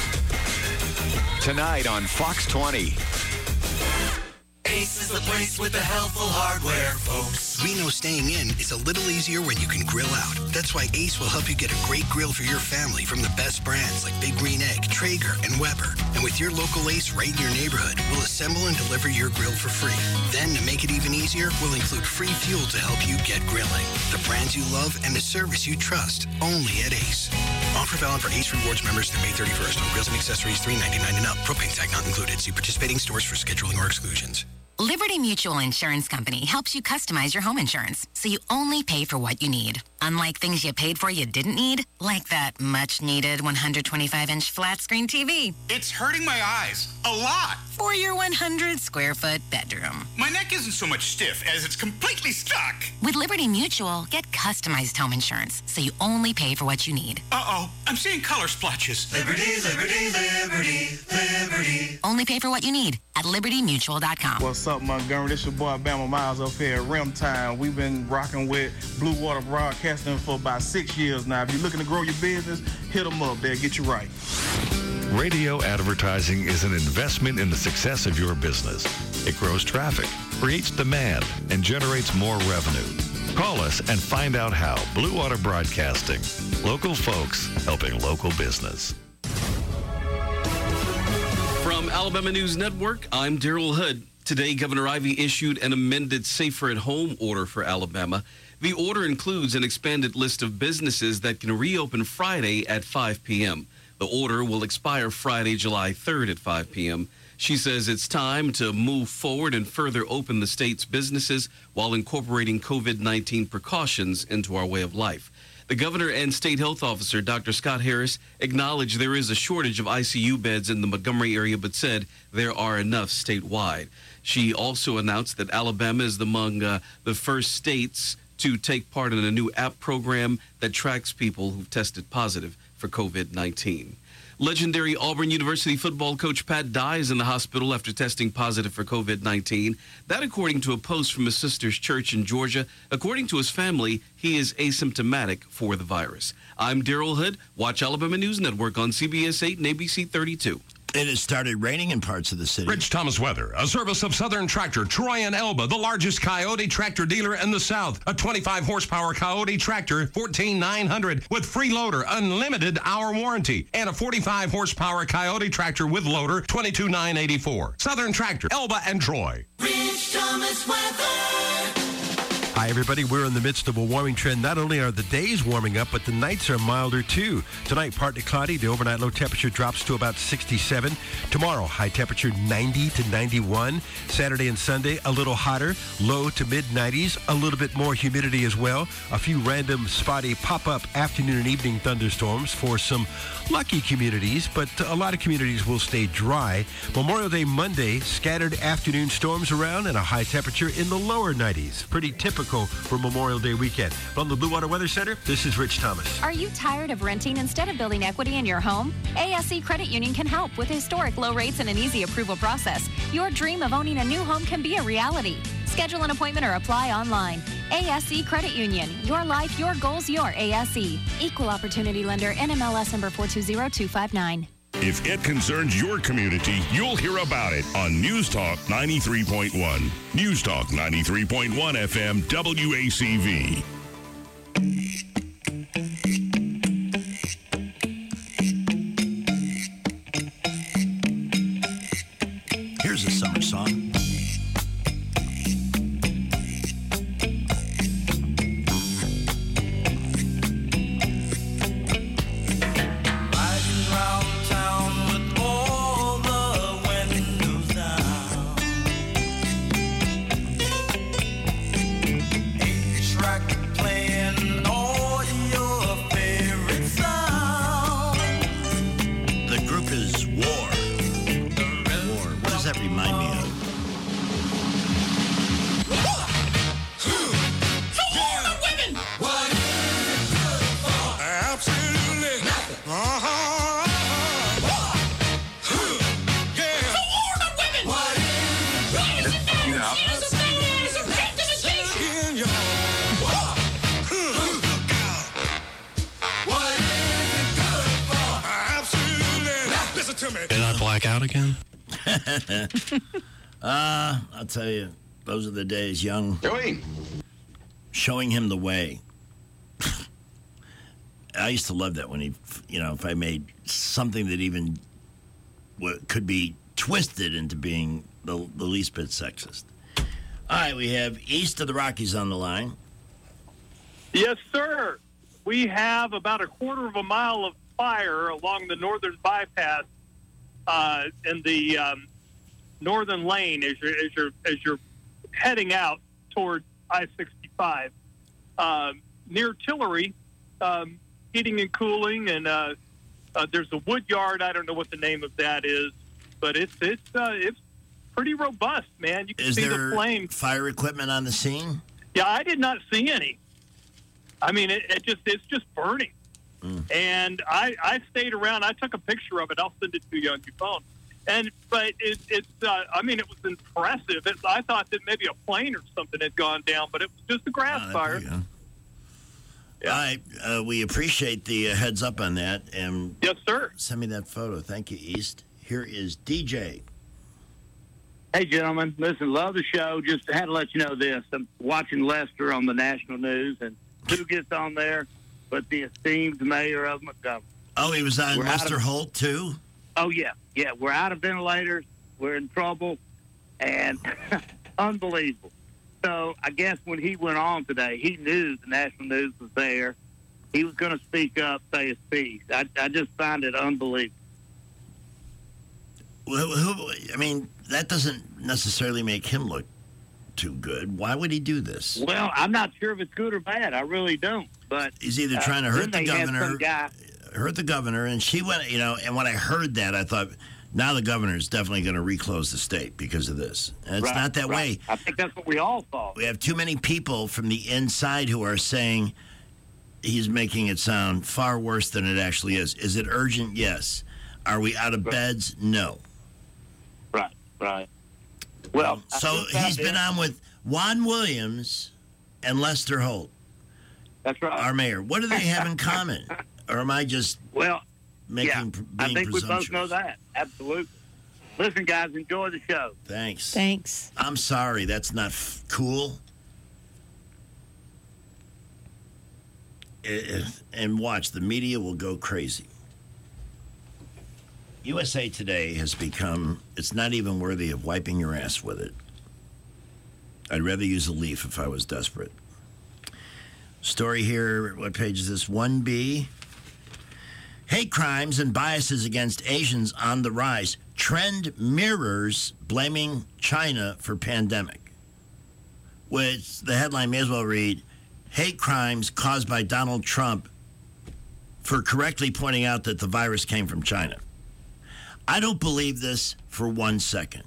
Tonight on Fox twenty. Ace is the place with the helpful hardware, folks. We know staying in is a little easier when you can grill out. That's why Ace will help you get a great grill for your family from the best brands like Big Green Egg, Traeger, and Weber. And with your local Ace right in your neighborhood, we'll assemble and deliver your grill for free. Then, to make it even easier, we'll include free fuel to help you get grilling. The brands you love and the service you trust, only at Ace. Offer valid for Ace Rewards members through May thirty-first on grills and accessories three ninety-nine and up. Propane tag not included. See participating stores for scheduling or exclusions. Liberty Mutual Insurance Company helps you customize your home insurance so you only pay for what you need. Unlike things you paid for you didn't need, like that much-needed one hundred twenty-five inch flat-screen T V. It's hurting my eyes a lot. For your one hundred square foot bedroom. My neck isn't so much stiff as it's completely stuck. With Liberty Mutual, get customized home insurance so you only pay for what you need. Uh-oh, I'm seeing color splotches. Liberty, liberty, liberty, liberty. Only pay for what you need at liberty mutual dot com. What's up, Montgomery? This your boy Bama Miles up here at Rim Time. We've been rocking with Blue Water Broadcasting for about six years now. If you're looking to grow your business, hit them up. They'll get you right. Radio advertising is an investment in the success of your business. It grows traffic, creates demand, and generates more revenue. Call us and find out how. Blue Water Broadcasting. Local folks helping local business. From Alabama News Network, I'm Daryl Hood. Today, Governor Ivey issued an amended Safer at Home order for Alabama. The order includes an expanded list of businesses that can reopen Friday at five p.m. The order will expire Friday, July third at five p.m. She says it's time to move forward and further open the state's businesses while incorporating COVID nineteen precautions into our way of life. The governor and state health officer, Doctor Scott Harris, acknowledged there is a shortage of I C U beds in the Montgomery area, but said there are enough statewide. She also announced that Alabama is among uh, the first states to take part in a new app program that tracks people who've tested positive for COVID nineteen. Legendary Auburn University football coach Pat Dye is in the hospital after testing positive for COVID nineteen. That according to a post from his sister's church in Georgia. According to his family, he is asymptomatic for the virus. I'm Daryl Hood. Watch Alabama News Network on C B S eight and A B C thirty-two. It has started raining in parts of the city. Rich Thomas Weather, a service of Southern Tractor, Troy and Elba, the largest Coyote tractor dealer in the South. A twenty-five horsepower Coyote tractor, fourteen thousand nine hundred dollars with free loader, unlimited hour warranty. And a forty-five horsepower Coyote tractor with loader, twenty-two thousand nine hundred eighty-four dollars. Southern Tractor, Elba and Troy. Rich Thomas Weather. Hi, everybody. We're in the midst of a warming trend. Not only are the days warming up, but the nights are milder, too. Tonight, partly cloudy. The overnight low temperature drops to about sixty-seven. Tomorrow, high temperature ninety to ninety-one. Saturday and Sunday, a little hotter, low to mid nineties. A little bit more humidity as well. A few random spotty pop-up afternoon and evening thunderstorms for some lucky communities, but a lot of communities will stay dry. Memorial Day Monday, scattered afternoon storms around and a high temperature in the lower nineties. Pretty typical for Memorial Day weekend. From the Blue Water Weather Center, this is Rich Thomas. Are you tired of renting instead of building equity in your home? A S E Credit Union can help with historic low rates and an easy approval process. Your dream of owning a new home can be a reality. Schedule an appointment or apply online. A S E Credit Union. Your life, your goals, your A S E. Equal Opportunity Lender, N M L S number four two zero two five nine. If it concerns your community, you'll hear about it on News Talk ninety-three point one. News Talk ninety-three point one F M W A C V. Here's a summer song. radio. Absolutely nothing. Uh-huh. Yeah. So war the women. What is it? You know. It's a rectification. What is it good for? Absolutely nothing. Listen to me. Did I black out again? uh, I'll tell you, those are the days, young. Joey. Showing him the way. I used to love that when he, you know, if I made something that even w- could be twisted into being the, the least bit sexist. All right, we have east of the Rockies on the line. Yes, sir. We have about a quarter of a mile of fire along the northern bypass uh, in the um, northern lane as you're, as you're as you're heading out toward I sixty-five. Uh, near Tillery, um, heating and cooling, and uh, uh, there's a wood yard. I don't know what the name of that is, but it's it's uh, it's pretty robust, man. You can Is see there the flame. fire equipment on the scene? Yeah, I did not see any. I mean, it, it just it's just burning. Mm. And I, I stayed around. I took a picture of it. I'll send it to you on your phone. And but it, it's uh, I mean, it was impressive. It, I thought that maybe a plane or something had gone down, but it was just a grass Oh, fire. yeah. All right, uh, we appreciate the uh, heads up on that. And yes, sir. Send me that photo. Thank you, East. Here is D J. Hey, gentlemen. Listen, love the show. Just had to let you know this. I'm watching Lester on the national news, and who gets on there but the esteemed mayor of Montgomery. Oh, he was on We're out Lester of- Holt, too? Oh, yeah. Yeah, we're out of ventilators. We're in trouble. And unbelievable. So I guess when he went on today, he knew the national news was there. He was going to speak up, say his piece. I, I just find it unbelievable. Well, who, I mean, that doesn't necessarily make him look too good. Why would he do this? Well, I'm not sure if it's good or bad. I really don't. But He's either uh, trying to then hurt the they had governor, some guy. hurt the governor, and she went, you know, and when I heard that, I thought, now the governor is definitely going to reclose the state because of this. And it's Right, not that right. way. I think that's what we all thought. We have too many people from the inside who are saying he's making it sound far worse than it actually is. Is it urgent? Yes. Are we out of beds? No. Right, right. Well, I so think that he's been is- on with Juan Williams and Lester Holt. That's right. Our mayor. What do they have in common? Or am I just well making yeah, being I think we both presumptuous? know that. Absolutely. Listen, guys, enjoy the show. Thanks. Thanks. I'm sorry. That's not f- cool. It- it- and watch, the media will go crazy. U S A Today has become, it's not even worthy of wiping your ass with it. I'd rather use a leaf if I was desperate. Story here, what page is this? one B. Hate crimes and biases against Asians on the rise. Trend mirrors blaming China for pandemic. Which the headline may as well read, hate crimes caused by Donald Trump for correctly pointing out that the virus came from China. I don't believe this for one second.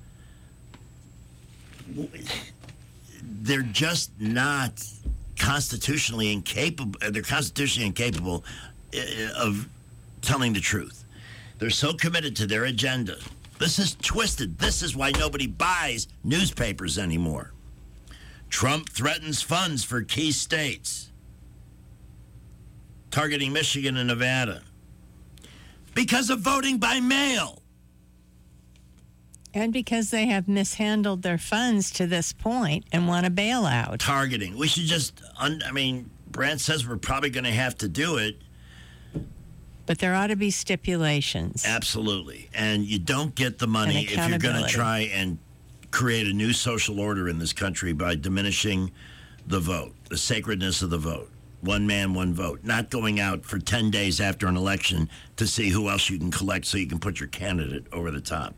They're just not constitutionally incapable. They're constitutionally incapable of telling the truth. They're so committed to their agenda. This is twisted. This is why nobody buys newspapers anymore. Trump threatens funds for key states, targeting Michigan and Nevada, because of voting by mail. And because they have mishandled their funds to this point and want a bailout. Targeting. We should just, un- I mean, Brant says we're probably going to have to do it. But there ought to be stipulations. Absolutely. And you don't get the money And if you're going to accountability. try and create a new social order in this country by diminishing the vote, the sacredness of the vote. One man, one vote. Not going out for ten days after an election to see who else you can collect so you can put your candidate over the top.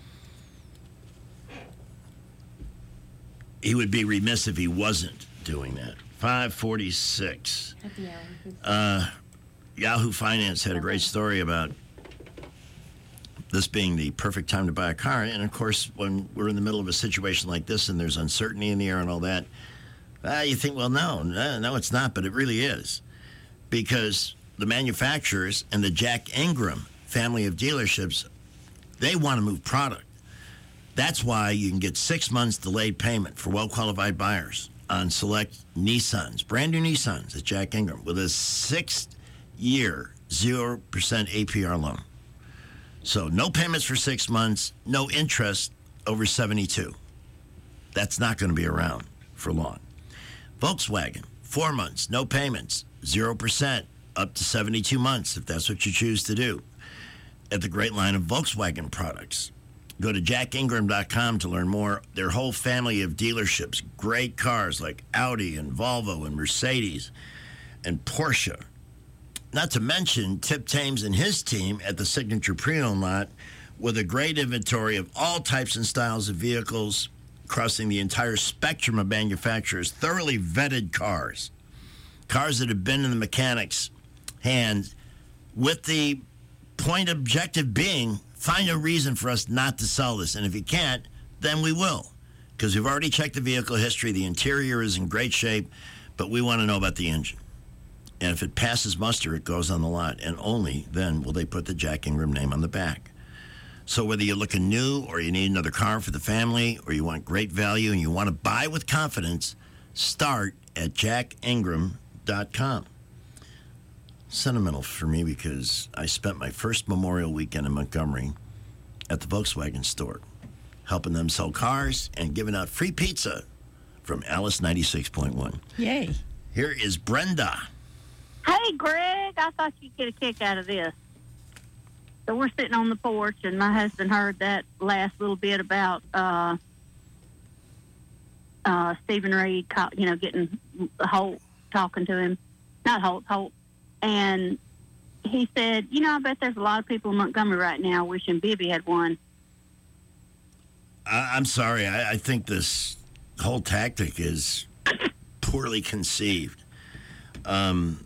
He would be remiss if he wasn't doing that. five forty-six. Uh, Yahoo Finance had a great story about this being the perfect time to buy a car. And, of course, when we're in the middle of a situation like this and there's uncertainty in the air and all that, uh, you think, well, no, no, no, it's not, but it really is. Because the manufacturers and the Jack Ingram family of dealerships, they want to move product. That's why you can get six months delayed payment for well-qualified buyers on select Nissans, brand new Nissans at Jack Ingram with a six-year, zero percent A P R loan. So no payments for six months, no interest over seventy-two. That's not going to be around for long. Volkswagen, four months, no payments, zero percent up to seventy-two months if that's what you choose to do at the great line of Volkswagen products. Go to jack ingram dot com to learn more. Their whole family of dealerships, great cars like Audi and Volvo and Mercedes and Porsche. Not to mention Tip Thames and his team at the Signature Pre-Owned lot with a great inventory of all types and styles of vehicles crossing the entire spectrum of manufacturers, thoroughly vetted cars. Cars that have been in the mechanics' hands with the point objective being, find a reason for us not to sell this. And if you can't, then we will. Because we've already checked the vehicle history. The interior is in great shape, but we want to know about the engine. And if it passes muster, it goes on the lot. And only then will they put the Jack Ingram name on the back. So whether you're looking new or you need another car for the family or you want great value and you want to buy with confidence, start at jack ingram dot com. Sentimental for me because I spent my first Memorial weekend in Montgomery at the Volkswagen store, helping them sell cars and giving out free pizza from Alice ninety-six point one. Yay. Here is Brenda. Hey, Greg, I thought you'd get a kick out of this. So we're sitting on the porch, and my husband heard that last little bit about uh, uh, Stephen Reed, you know, getting Holt, talking to him. Not Holt, Holt. And he said, you know, I bet there's a lot of people in Montgomery right now wishing Bibby had won. I, I'm sorry. I, I think this whole tactic is poorly conceived. Um,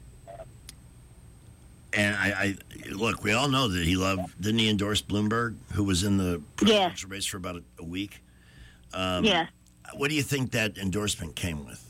and I, I look, we all know that he loved, didn't he endorse Bloomberg, who was in the presidential race for about a, a week? Um, yeah. What do you think that endorsement came with?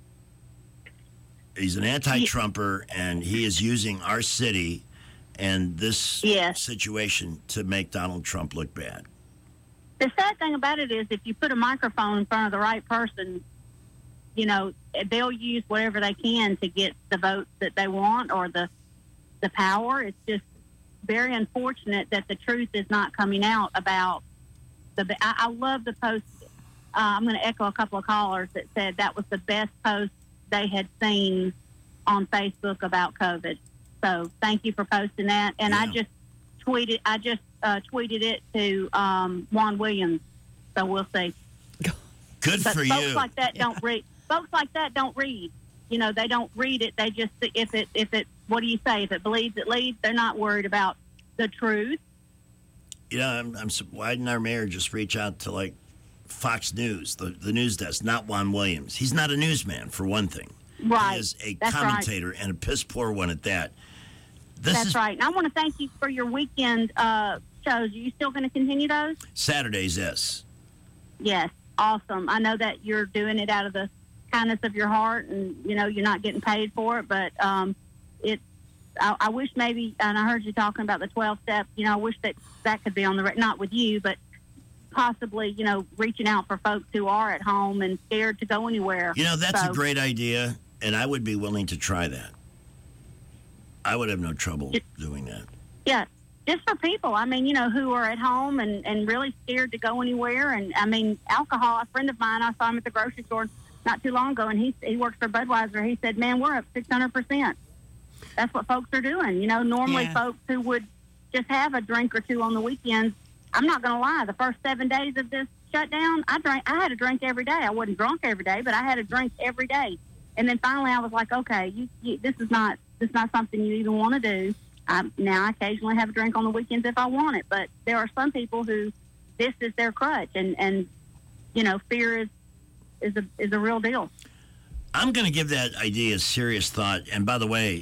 He's an anti-Trumper, and he is using our city and this yes. situation to make Donald Trump look bad. The sad thing about it is if you put a microphone in front of the right person, you know, they'll use whatever they can to get the votes that they want or the the power. It's just very unfortunate that the truth is not coming out about the... I, I love the post. Uh, I'm going to echo a couple of callers that said that was the best post they had seen on Facebook about COVID. So thank you for posting that. And yeah. I just tweeted, I just uh, tweeted it to um, Juan Williams. So we'll see. Good but for folks you. Folks like that don't read. Folks like that don't read. You know, they don't read it. They just if it if it. What do you say? If it believes, it leads. They're not worried about the truth. You know, I'm, I'm why didn't our mayor just reach out to like Fox News, the, the news desk, not Juan Williams? He's not a newsman, for one thing. Right. He is a That's commentator right. and a piss poor one at that. This That's is right. And I want to thank you for your weekend uh, shows. Are you still going to continue those? Saturdays, yes. Yes. Awesome. I know that you're doing it out of the kindness of your heart, and you know you're not getting paid for it, but um, it's. I, I wish maybe, and I heard you talking about the twelve steps. You know, I wish that that could be on the not with you, but possibly, you know, reaching out for folks who are at home and scared to go anywhere. You know, that's so, a great idea, and I would be willing to try that. I would have no trouble just, doing that. Yeah, just for people. I mean, you know, who are at home and, and really scared to go anywhere. And, I mean, alcohol, a friend of mine, I saw him at the grocery store not too long ago, and he he works for Budweiser. He said, man, we're up six hundred percent. That's what folks are doing. You know, normally yeah. folks who would just have a drink or two on the weekends, I'm not going to lie, the first seven days of this shutdown, I drank. I had a drink every day. I wasn't drunk every day, but I had a drink every day. And then finally I was like, okay, you, you, this is not this is not something you even want to do. Um, now I occasionally have a drink on the weekends if I want it, but there are some people who this is their crutch, and, and you know, fear is is a is a real deal. I'm going to give that idea serious thought. And by the way,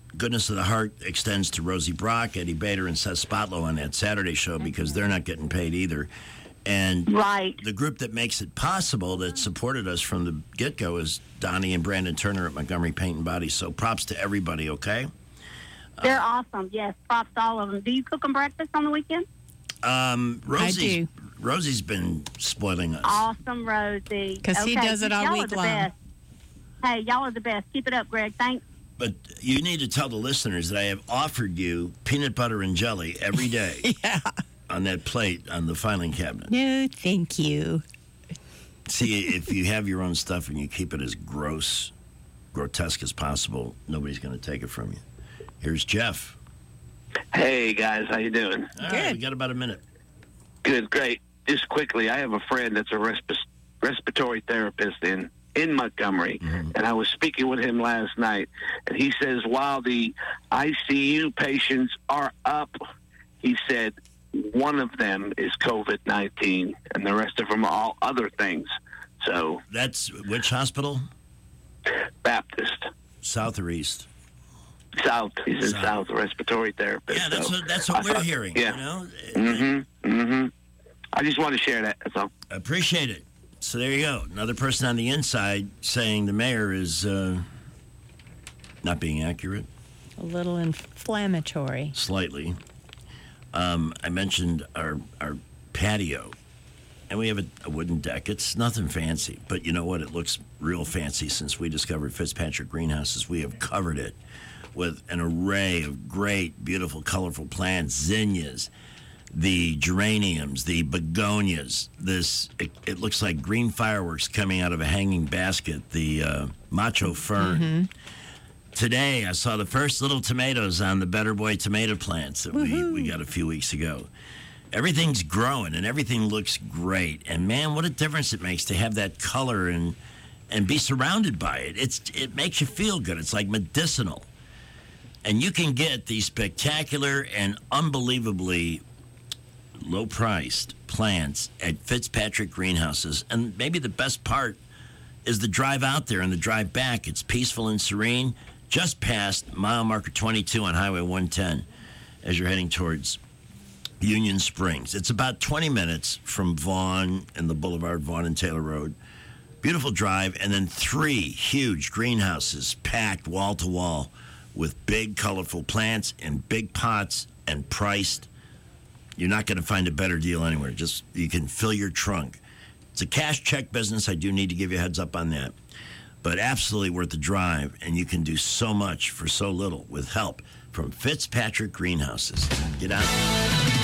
goodness of the heart extends to Rosie Brock, Eddie Bader, and Seth Spotlow on that Saturday show because they're not getting paid either. And right. the group that makes it possible, that supported us from the get-go, is Donnie and Brandon Turner at Montgomery Paint and Body. So props to everybody, okay? They're uh, awesome. Yes, props to all of them. Do you cook them breakfast on the weekend? Um, Rosie's, I do. Rosie's been spoiling us. Awesome, Rosie. Because okay. he does it all y'all week are the long. Best. Hey, y'all are the best. Keep it up, Greg. Thanks. But you need to tell the listeners that I have offered you peanut butter and jelly every day yeah. on that plate on the filing cabinet. No, thank you. See, if you have your own stuff and you keep it as gross, grotesque as possible, nobody's going to take it from you. Here's Jeff. Hey, guys. How you doing? All right, we got about a minute. Good, great. Just quickly, I have a friend that's a resp- respiratory therapist in, in Montgomery, mm-hmm. and I was speaking with him last night, and he says while the I C U patients are up, he said one of them is COVID nineteen, and the rest of them are all other things. So that's which hospital? Baptist. South or east? South. He's in South. South, respiratory therapist. Yeah, that's so what, that's what I we're thought, hearing, yeah. you know? Mm-hmm, mm-hmm. I just want to share that, that's all. Appreciate it. So there you go. Another person on the inside saying the mayor is uh, not being accurate. A little inflammatory. Slightly. Um, I mentioned our our patio, and we have a, a wooden deck. It's nothing fancy, but you know what? It looks real fancy since we discovered Fitzpatrick Greenhouses. We have covered it with an array of great, beautiful, colorful plants, zinnias, the geraniums, the begonias. This it, it looks like green fireworks coming out of a hanging basket. The uh, macho fern. Mm-hmm. Today, I saw the first little tomatoes on the Better Boy tomato plants that we, we got a few weeks ago. Everything's growing and everything looks great. And man, what a difference it makes to have that color and and be surrounded by it. It's it makes you feel good. It's like medicinal. And you can get these spectacular and unbelievably low-priced plants at Fitzpatrick Greenhouses. And maybe the best part is the drive out there and the drive back. It's peaceful and serene, just past mile marker twenty-two on Highway one ten as you're heading towards Union Springs. It's about twenty minutes from Vaughan and the Boulevard, Vaughan and Taylor Road. Beautiful drive, and then three huge greenhouses packed wall to wall with big, colorful plants in big pots and priced. You're not going to find a better deal anywhere. Just you can fill your trunk. It's a cash check business. I do need to give you a heads up on that. But absolutely worth the drive, and you can do so much for so little with help from Fitzpatrick Greenhouses. Get out there.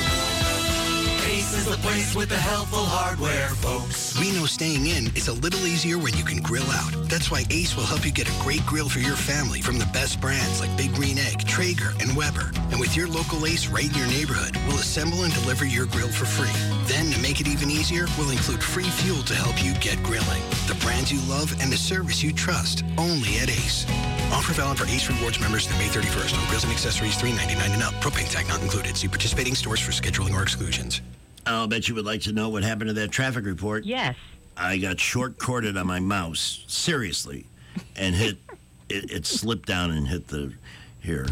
Ace is the place with the helpful hardware, folks. We know staying in is a little easier when you can grill out. That's why Ace will help you get a great grill for your family from the best brands like Big Green Egg, Traeger, and Weber. And with your local Ace right in your neighborhood, we'll assemble and deliver your grill for free. Then, to make it even easier, we'll include free fuel to help you get grilling. The brands you love and the service you trust, only at Ace. Offer valid for Ace Rewards members through May thirty-first on grills and accessories three ninety-nine and up. Propane tank not included. See participating stores for scheduling or exclusions. I'll bet you would like to know what happened to that traffic report. Yes. I got short-corded on my mouse, seriously, and hit, it, it slipped down and hit the, here.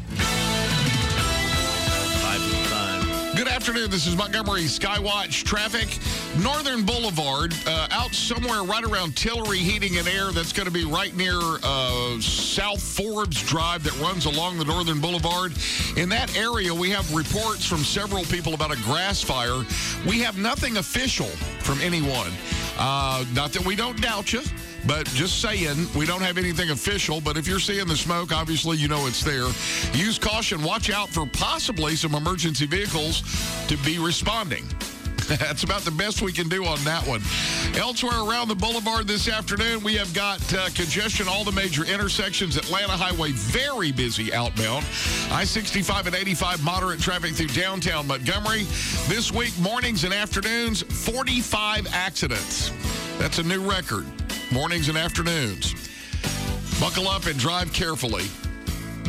Five to five. Good afternoon. This is Montgomery Skywatch traffic. Northern Boulevard, uh, out somewhere right around Tillery Heating and Air. That's going to be right near uh, South Forbes Drive that runs along the Northern Boulevard. In that area, we have reports from several people about a grass fire. We have nothing official from anyone. Uh, not that we don't doubt you, but just saying, we don't have anything official. But if you're seeing the smoke, obviously you know it's there. Use caution. Watch out for possibly some emergency vehicles to be responding. That's about the best we can do on that one. Elsewhere around the boulevard this afternoon, we have got uh, congestion, all the major intersections. Atlanta Highway, very busy outbound. I sixty-five and eighty-five, moderate traffic through downtown Montgomery. This week, mornings and afternoons, forty-five accidents. That's a new record. Mornings and afternoons. Buckle up and drive carefully.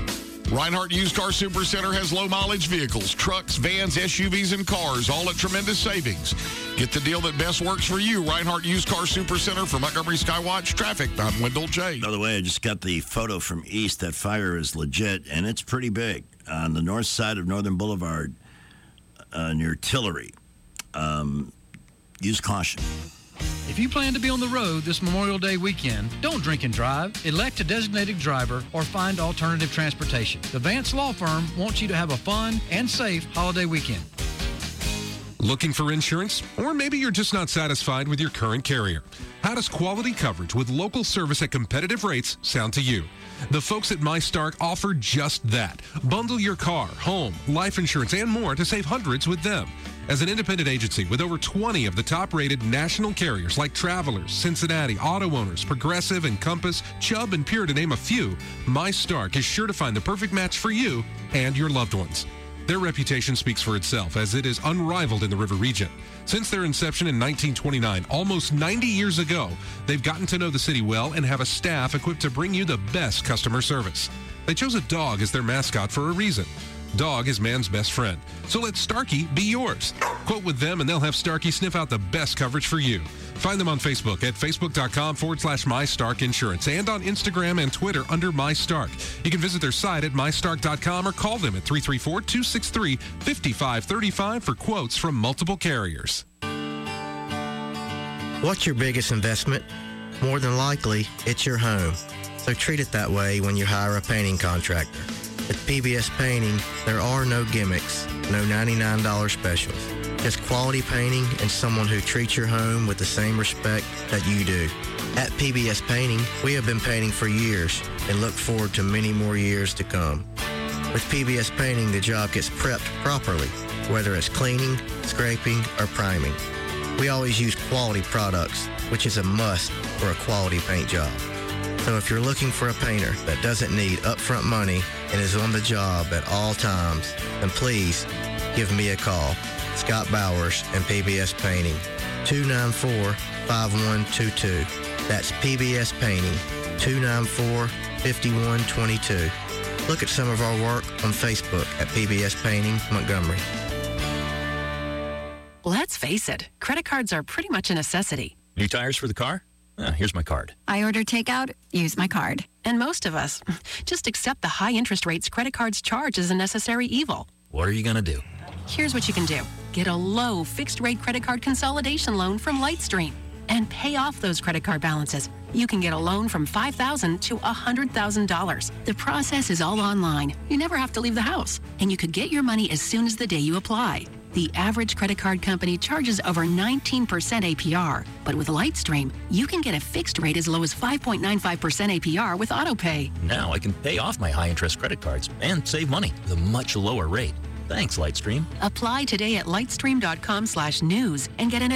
Reinhardt Used Car Supercenter has low-mileage vehicles, trucks, vans, S U Vs, and cars, all at tremendous savings. Get the deal that best works for you. Reinhardt Used Car Supercenter for Montgomery Skywatch Traffic. I'm Wendell J. By the way, I just got the photo from East. That fire is legit, and it's pretty big. On the north side of Northern Boulevard, uh, near Tillery. Um, use caution. If you plan to be on the road this Memorial Day weekend, don't drink and drive. Elect a designated driver or find alternative transportation. The Vance Law Firm wants you to have a fun and safe holiday weekend. Looking for insurance? Or maybe you're just not satisfied with your current carrier. How does quality coverage with local service at competitive rates sound to you? The folks at MyStark offer just that. Bundle your car, home, life insurance, and more to save hundreds with them. As an independent agency with over twenty of the top-rated national carriers like Travelers, Cincinnati, Auto Owners, Progressive, Encompass, Chubb, and Pure to name a few, MyStark is sure to find the perfect match for you and your loved ones. Their reputation speaks for itself, as it is unrivaled in the River region. Since their inception in nineteen twenty-nine, almost ninety years ago, they've gotten to know the city well and have a staff equipped to bring you the best customer service. They chose a dog as their mascot for a reason. Dog is man's best friend. So let Starkey be yours. Quote with them and they'll have Starkey sniff out the best coverage for you. Find them on Facebook at facebook.com forward slash MyStark Insurance and on Instagram and Twitter under MyStark. You can visit their site at my stark dot com or call them at three three four, two six three, five five three five for quotes from multiple carriers. What's your biggest investment? More than likely, it's your home. So treat it that way when you hire a painting contractor. At P B S Painting, there are no gimmicks, no ninety-nine dollars specials. Just quality painting and someone who treats your home with the same respect that you do. At P B S Painting, we have been painting for years and look forward to many more years to come. With P B S Painting, the job gets prepped properly, whether it's cleaning, scraping, or priming. We always use quality products, which is a must for a quality paint job. So if you're looking for a painter that doesn't need upfront money and is on the job at all times, then please give me a call. Scott Bowers and P B S Painting, two nine four, five one two two. That's P B S Painting, two nine four, five one two two. Look at some of our work on Facebook at P B S Painting Montgomery. Let's face it, credit cards are pretty much a necessity. New tires for the car? Uh, here's my card. I order takeout, use my card. And most of us just accept the high interest rates credit cards charge as a necessary evil. What are you going to do? Here's what you can do. Get a low fixed-rate credit card consolidation loan from Lightstream and pay off those credit card balances. You can get a loan from five thousand dollars to one hundred thousand dollars. The process is all online. You never have to leave the house. And you could get your money as soon as the day you apply. The average credit card company charges over nineteen percent A P R. But with Lightstream, you can get a fixed rate as low as five point nine five percent A P R with AutoPay. Now I can pay off my high-interest credit cards and save money with a much lower rate. Thanks, Lightstream. Apply today at lightstream dot com slash news and get an